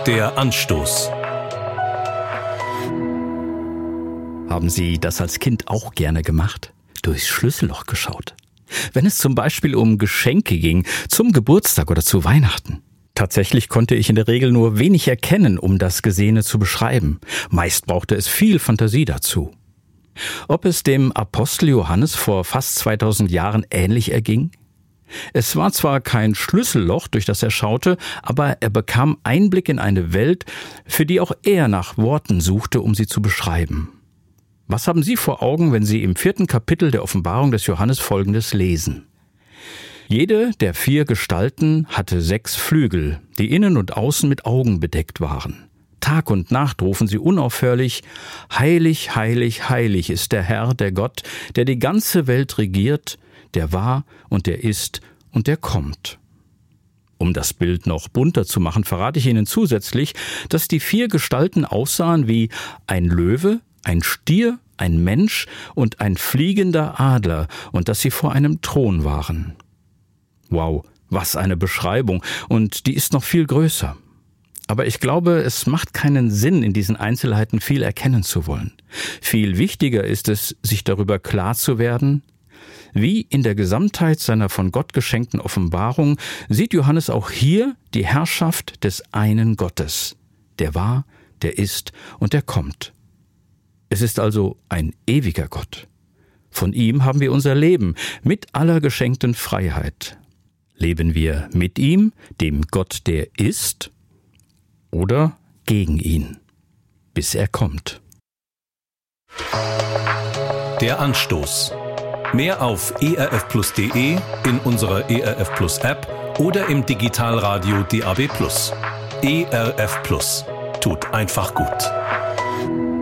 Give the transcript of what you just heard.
Der Anstoß. Haben Sie das als Kind auch gerne gemacht? Durchs Schlüsselloch geschaut? Wenn es zum Beispiel um Geschenke ging, zum Geburtstag oder zu Weihnachten. Tatsächlich konnte ich in der Regel nur wenig erkennen, um das Gesehene zu beschreiben. Meist brauchte es viel Fantasie dazu. Ob es dem Apostel Johannes vor fast 2000 Jahren ähnlich erging? Es war zwar kein Schlüsselloch, durch das er schaute, aber er bekam Einblick in eine Welt, für die auch er nach Worten suchte, um sie zu beschreiben. Was haben Sie vor Augen, wenn Sie im 4. Kapitel der Offenbarung des Johannes Folgendes lesen? Jede der 4 Gestalten hatte 6 Flügel, die innen und außen mit Augen bedeckt waren. Tag und Nacht rufen sie unaufhörlich: Heilig, heilig, heilig ist der Herr, der Gott, der die ganze Welt regiert, der war und der ist und der kommt. Um das Bild noch bunter zu machen, verrate ich Ihnen zusätzlich, dass die 4 Gestalten aussahen wie ein Löwe, ein Stier, ein Mensch und ein fliegender Adler und dass sie vor einem Thron waren. Wow, was eine Beschreibung, und die ist noch viel größer. Aber ich glaube, es macht keinen Sinn, in diesen Einzelheiten viel erkennen zu wollen. Viel wichtiger ist es, sich darüber klar zu werden, wie in der Gesamtheit seiner von Gott geschenkten Offenbarung sieht Johannes auch hier die Herrschaft des einen Gottes, der war, der ist und der kommt. Es ist also ein ewiger Gott. Von ihm haben wir unser Leben mit aller geschenkten Freiheit. Leben wir mit ihm, dem Gott, der ist, oder gegen ihn, bis er kommt? Der Anstoß. Mehr auf erfplus.de, in unserer ERF Plus App oder im Digitalradio DAB+. ERF Plus. Tut einfach gut.